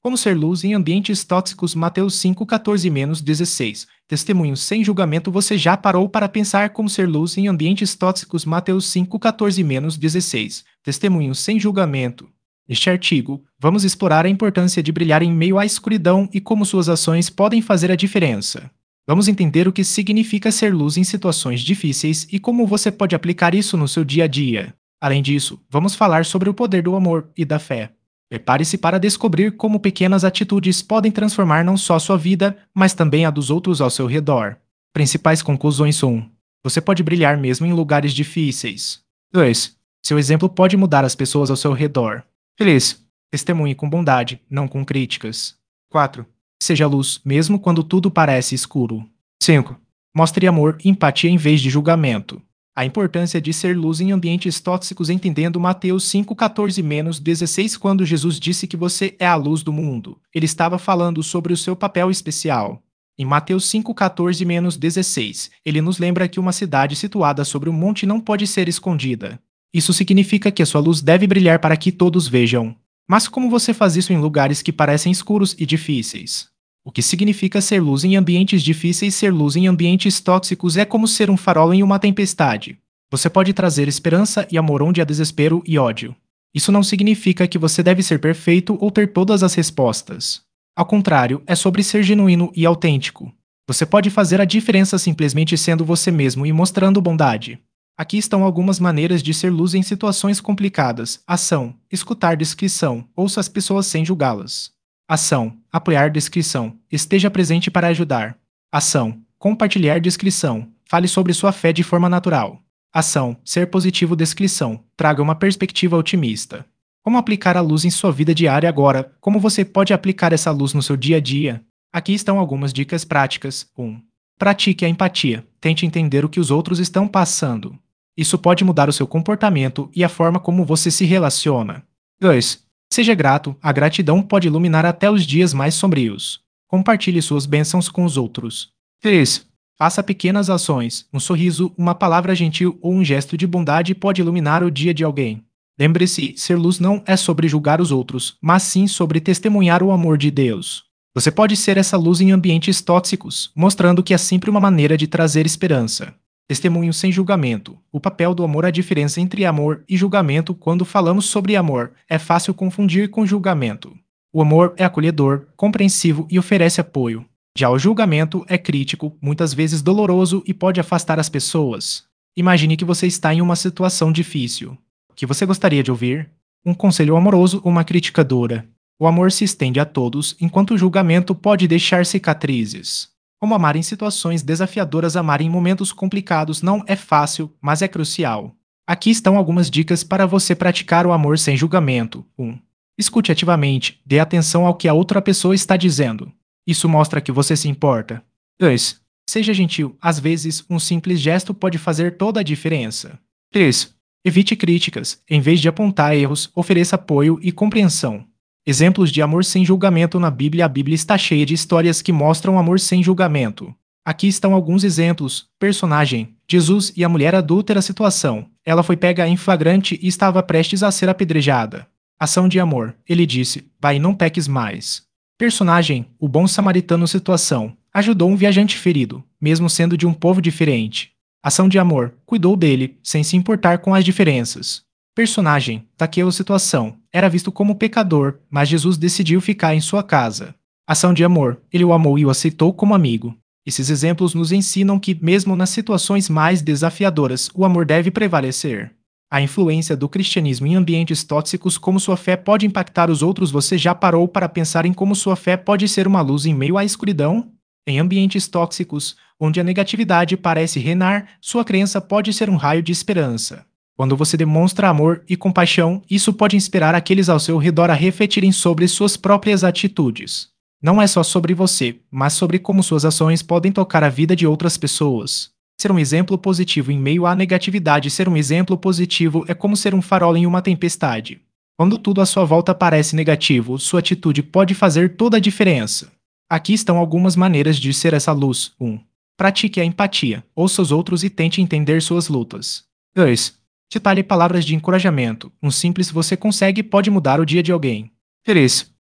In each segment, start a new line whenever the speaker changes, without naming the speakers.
Como ser luz em ambientes tóxicos. Mateus 5:14-16. Testemunho sem julgamento. Você já parou para pensar como ser luz em ambientes tóxicos? Mateus 5:14-16. Testemunho sem julgamento. Neste artigo, vamos explorar a importância de brilhar em meio à escuridão e como suas ações podem fazer a diferença. Vamos entender o que significa ser luz em situações difíceis e como você pode aplicar isso no seu dia a dia. Além disso, vamos falar sobre o poder do amor e da fé. Prepare-se para descobrir como pequenas atitudes podem transformar não só sua vida, mas também a dos outros ao seu redor. Principais conclusões 1. Você pode brilhar mesmo em lugares difíceis. 2. Seu exemplo pode mudar as pessoas ao seu redor. Feliz. Testemunhe com bondade, não com críticas. 4. Seja luz, mesmo quando tudo parece escuro. 5. Mostre amor e empatia em vez de julgamento. A importância de ser luz em ambientes tóxicos. Entendendo Mateus 5:14-16. Quando Jesus disse que você é a luz do mundo, ele estava falando sobre o seu papel especial. Em Mateus 5:14-16, ele nos lembra que uma cidade situada sobre um monte não pode ser escondida. Isso significa que a sua luz deve brilhar para que todos vejam. Mas como você faz isso em lugares que parecem escuros e difíceis? O que significa ser luz em ambientes difíceis? Ser luz em ambientes tóxicos é como ser um farol em uma tempestade. Você pode trazer esperança e amor onde há desespero e ódio. Isso não significa que você deve ser perfeito ou ter todas as respostas. Ao contrário, é sobre ser genuíno e autêntico. Você pode fazer a diferença simplesmente sendo você mesmo e mostrando bondade. Aqui estão algumas maneiras de ser luz em situações complicadas. Ação: escutar descrição, ouça as pessoas sem julgá-las. Ação: apoiar descrição, esteja presente para ajudar. Ação: compartilhar descrição, fale sobre sua fé de forma natural. Ação: ser positivo descrição, traga uma perspectiva otimista. Como aplicar a luz em sua vida diária agora? Como você pode aplicar essa luz no seu dia a dia? Aqui estão algumas dicas práticas. 1. Pratique a empatia, tente entender o que os outros estão passando. Isso pode mudar o seu comportamento e a forma como você se relaciona. 2. Seja grato, a gratidão pode iluminar até os dias mais sombrios. Compartilhe suas bênçãos com os outros. 3. Faça pequenas ações, um sorriso, uma palavra gentil ou um gesto de bondade pode iluminar o dia de alguém. Lembre-se, ser luz não é sobre julgar os outros, mas sim sobre testemunhar o amor de Deus. Você pode ser essa luz em ambientes tóxicos, mostrando que há sempre uma maneira de trazer esperança. Testemunho sem julgamento. O papel do amor. A diferença entre amor e julgamento. Quando falamos sobre amor, é fácil confundir com julgamento. O amor é acolhedor, compreensivo e oferece apoio. Já o julgamento é crítico, muitas vezes doloroso e pode afastar as pessoas. Imagine que você está em uma situação difícil. O que você gostaria de ouvir? Um conselho amoroso ou uma crítica dura? O amor se estende a todos, enquanto o julgamento pode deixar cicatrizes. Como amar em situações desafiadoras. Amar em momentos complicados não é fácil, mas é crucial. Aqui estão algumas dicas para você praticar o amor sem julgamento. 1. Escute ativamente, dê atenção ao que a outra pessoa está dizendo. Isso mostra que você se importa. 2. Seja gentil, às vezes um simples gesto pode fazer toda a diferença. 3. Evite críticas, em vez de apontar erros, ofereça apoio e compreensão. Exemplos de amor sem julgamento na Bíblia. A Bíblia está cheia de histórias que mostram amor sem julgamento. Aqui estão alguns exemplos. Personagem: Jesus e a mulher adúltera. Situação: ela foi pega em flagrante e estava prestes a ser apedrejada. Ação de amor: ele disse, vai e não peques mais. Personagem: o bom samaritano. Situação: ajudou um viajante ferido, mesmo sendo de um povo diferente. Ação de amor: cuidou dele, sem se importar com as diferenças. Personagem: Zaqueu. Situação: era visto como pecador, mas Jesus decidiu ficar em sua casa. Ação de amor: ele o amou e o aceitou como amigo. Esses exemplos nos ensinam que, mesmo nas situações mais desafiadoras, o amor deve prevalecer. A influência do cristianismo em ambientes tóxicos. Como sua fé pode impactar os outros? Você já parou para pensar em como sua fé pode ser uma luz em meio à escuridão? Em ambientes tóxicos, onde a negatividade parece reinar, sua crença pode ser um raio de esperança. Quando você demonstra amor e compaixão, isso pode inspirar aqueles ao seu redor a refletirem sobre suas próprias atitudes. Não é só sobre você, mas sobre como suas ações podem tocar a vida de outras pessoas. Ser um exemplo positivo em meio à negatividade. Ser um exemplo positivo é como ser um farol em uma tempestade. Quando tudo à sua volta parece negativo, sua atitude pode fazer toda a diferença. Aqui estão algumas maneiras de ser essa luz. 1. Pratique a empatia. Ouça os outros e tente entender suas lutas. 2. Fale palavras de encorajamento. Um simples "você consegue" pode mudar o dia de alguém. 3.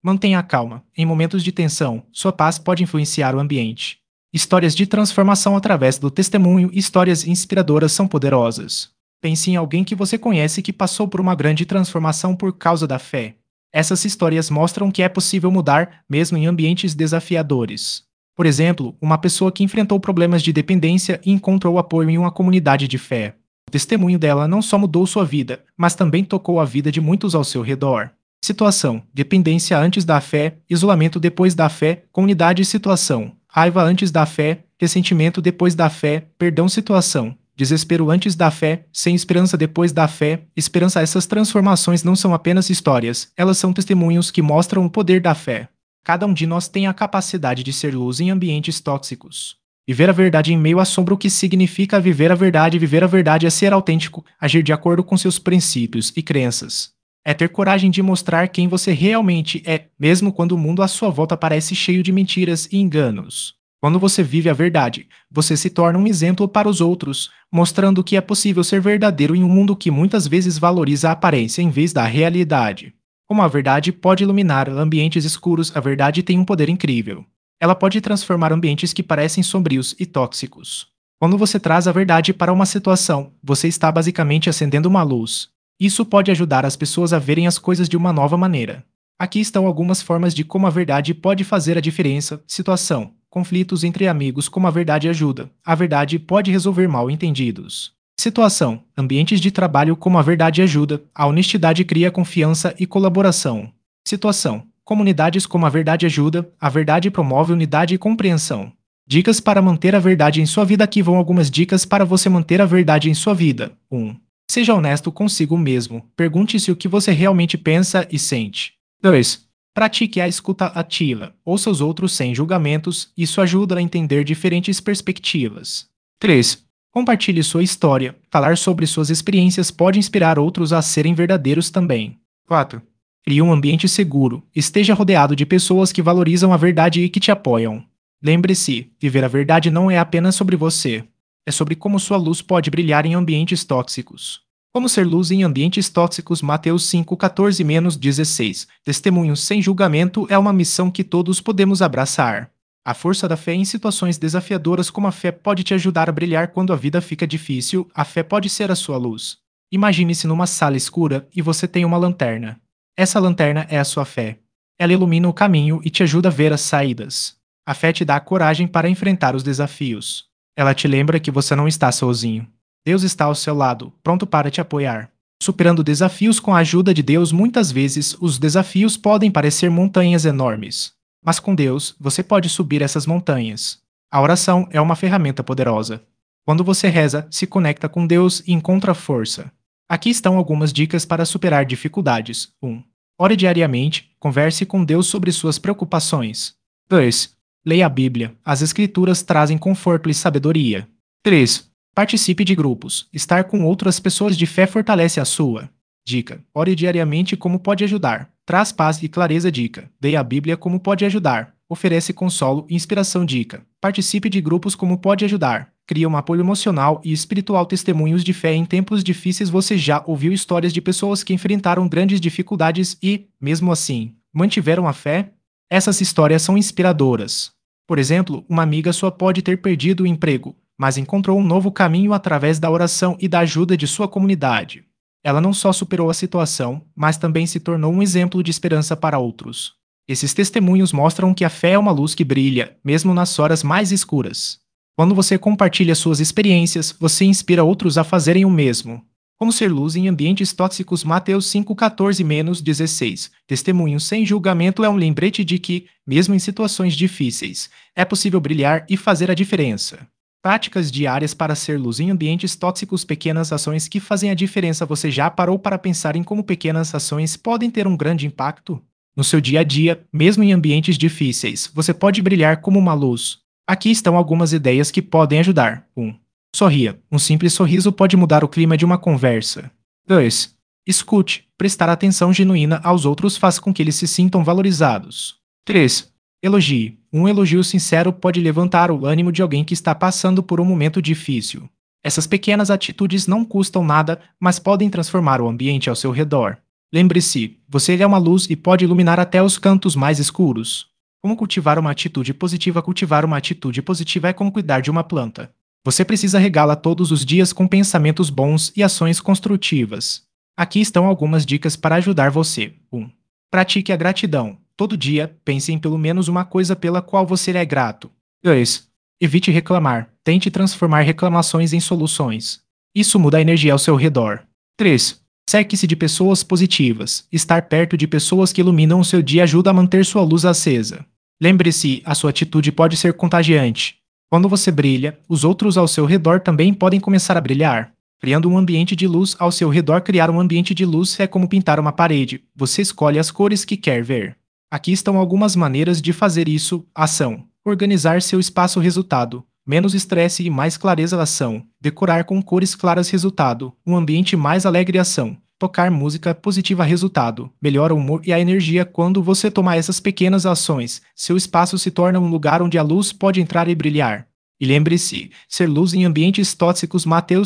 Mantenha a calma. Em momentos de tensão, sua paz pode influenciar o ambiente. Histórias de transformação através do testemunho e histórias inspiradoras são poderosas. Pense em alguém que você conhece que passou por uma grande transformação por causa da fé. Essas histórias mostram que é possível mudar, mesmo em ambientes desafiadores. Por exemplo, uma pessoa que enfrentou problemas de dependência e encontrou apoio em uma comunidade de fé. O testemunho dela não só mudou sua vida, mas também tocou a vida de muitos ao seu redor. Situação: dependência antes da fé, isolamento depois da fé, comunidade e situação. Raiva antes da fé, ressentimento depois da fé, perdão situação. Desespero antes da fé, sem esperança depois da fé, esperança. Essas transformações não são apenas histórias, elas são testemunhos que mostram o poder da fé. Cada um de nós tem a capacidade de ser luz em ambientes tóxicos. Viver a verdade em meio à sombra. O que significa viver a verdade? Viver a verdade é ser autêntico, agir de acordo com seus princípios e crenças. É ter coragem de mostrar quem você realmente é, mesmo quando o mundo à sua volta parece cheio de mentiras e enganos. Quando você vive a verdade, você se torna um exemplo para os outros, mostrando que é possível ser verdadeiro em um mundo que muitas vezes valoriza a aparência em vez da realidade. Como a verdade pode iluminar ambientes escuros, a verdade tem um poder incrível. Ela pode transformar ambientes que parecem sombrios e tóxicos. Quando você traz a verdade para uma situação, você está basicamente acendendo uma luz. Isso pode ajudar as pessoas a verem as coisas de uma nova maneira. Aqui estão algumas formas de como a verdade pode fazer a diferença. Situação: conflitos entre amigos. Como a verdade ajuda. A verdade pode resolver mal-entendidos. Situação: ambientes de trabalho. Como a verdade ajuda. A honestidade cria confiança e colaboração. Situação: comunidades. Como a verdade ajuda. A verdade promove unidade e compreensão. Dicas para manter a verdade em sua vida. Aqui vão algumas dicas para você manter a verdade em sua vida. 1. Seja honesto consigo mesmo. Pergunte-se o que você realmente pensa e sente. 2. Pratique a escuta ativa. Ouça os outros sem julgamentos. Isso ajuda a entender diferentes perspectivas. 3. Compartilhe sua história. Falar sobre suas experiências pode inspirar outros a serem verdadeiros também. 4. Crie um ambiente seguro. Esteja rodeado de pessoas que valorizam a verdade e que te apoiam. Lembre-se, viver a verdade não é apenas sobre você. É sobre como sua luz pode brilhar em ambientes tóxicos. Como ser luz em ambientes tóxicos? Mateus 5:14-16. Testemunhos sem julgamento é uma missão que todos podemos abraçar. A força da fé em situações desafiadoras. Como a fé pode te ajudar a brilhar quando a vida fica difícil? A fé pode ser a sua luz. Imagine-se numa sala escura e você tem uma lanterna. Essa lanterna é a sua fé. Ela ilumina o caminho e te ajuda a ver as saídas. A fé te dá a coragem para enfrentar os desafios. Ela te lembra que você não está sozinho. Deus está ao seu lado, pronto para te apoiar. Superando desafios com a ajuda de Deus. Muitas vezes, os desafios podem parecer montanhas enormes. Mas com Deus, você pode subir essas montanhas. A oração é uma ferramenta poderosa. Quando você reza, se conecta com Deus e encontra força. Aqui estão algumas dicas para superar dificuldades. 1. Ore diariamente, converse com Deus sobre suas preocupações. 2. Leia a Bíblia. As Escrituras trazem conforto e sabedoria. 3. Participe de grupos. Estar com outras pessoas de fé fortalece a sua. Dica: ore diariamente. Como pode ajudar? Traz paz e clareza. Dica: leia a Bíblia. Como pode ajudar? Oferece consolo e inspiração. Dica: participe de grupos. Como pode ajudar? Cria um apoio emocional e espiritual. Testemunhos de fé em tempos difíceis. Você já ouviu histórias de pessoas que enfrentaram grandes dificuldades e, mesmo assim, mantiveram a fé? Essas histórias são inspiradoras. Por exemplo, uma amiga sua pode ter perdido o emprego, mas encontrou um novo caminho através da oração e da ajuda de sua comunidade. Ela não só superou a situação, mas também se tornou um exemplo de esperança para outros. Esses testemunhos mostram que a fé é uma luz que brilha, mesmo nas horas mais escuras. Quando você compartilha suas experiências, você inspira outros a fazerem o mesmo. Como ser luz em ambientes tóxicos? Mateus 5:14-16. Testemunho sem julgamento é um lembrete de que, mesmo em situações difíceis, é possível brilhar e fazer a diferença. Práticas diárias para ser luz em ambientes tóxicos. Pequenas ações que fazem a diferença. Você já parou para pensar em como pequenas ações podem ter um grande impacto? No seu dia a dia, mesmo em ambientes difíceis, você pode brilhar como uma luz. Aqui estão algumas ideias que podem ajudar. 1. Sorria. Um simples sorriso pode mudar o clima de uma conversa. 2. Escute. Prestar atenção genuína aos outros faz com que eles se sintam valorizados. 3. Elogie. Um elogio sincero pode levantar o ânimo de alguém que está passando por um momento difícil. Essas pequenas atitudes não custam nada, mas podem transformar o ambiente ao seu redor. Lembre-se, você é uma luz e pode iluminar até os cantos mais escuros. Como cultivar uma atitude positiva? Cultivar uma atitude positiva é como cuidar de uma planta. Você precisa regá-la todos os dias com pensamentos bons e ações construtivas. Aqui estão algumas dicas para ajudar você. 1. Pratique a gratidão. Todo dia, pense em pelo menos uma coisa pela qual você é grato. 2. Evite reclamar. Tente transformar reclamações em soluções. Isso muda a energia ao seu redor. 3. Cerque-se de pessoas positivas. Estar perto de pessoas que iluminam o seu dia ajuda a manter sua luz acesa. Lembre-se, a sua atitude pode ser contagiante. Quando você brilha, os outros ao seu redor também podem começar a brilhar. Criando um ambiente de luz ao seu redor, criar um ambiente de luz é como pintar uma parede. Você escolhe as cores que quer ver. Aqui estão algumas maneiras de fazer isso. Ação. Organizar seu espaço. Resultado. Menos estresse e mais clareza. Ação. Decorar com cores claras. Resultado. Um ambiente mais alegre. Ação. Tocar música positiva. Resultado. Melhora o humor e a energia. Quando você toma essas pequenas ações, seu espaço se torna um lugar onde a luz pode entrar e brilhar. E lembre-se, ser luz em ambientes tóxicos. Mateus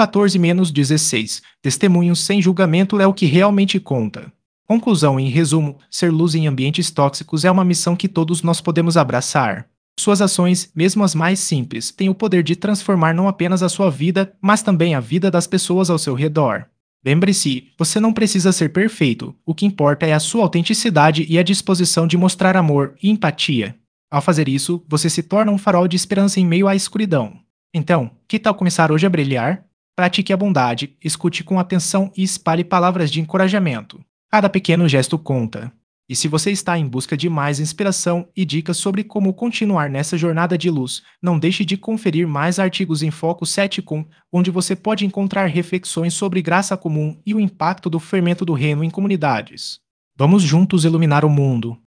5,14-16. Testemunhos sem julgamento é o que realmente conta. Conclusão. Em resumo, ser luz em ambientes tóxicos é uma missão que todos nós podemos abraçar. Suas ações, mesmo as mais simples, têm o poder de transformar não apenas a sua vida, mas também a vida das pessoas ao seu redor. Lembre-se, você não precisa ser perfeito, o que importa é a sua autenticidade e a disposição de mostrar amor e empatia. Ao fazer isso, você se torna um farol de esperança em meio à escuridão. Então, que tal começar hoje a brilhar? Pratique a bondade, escute com atenção e espalhe palavras de encorajamento. Cada pequeno gesto conta. E se você está em busca de mais inspiração e dicas sobre como continuar nessa jornada de luz, não deixe de conferir mais artigos em Foco 7 onde você pode encontrar reflexões sobre graça comum e o impacto do fermento do reino em comunidades. Vamos juntos iluminar o mundo.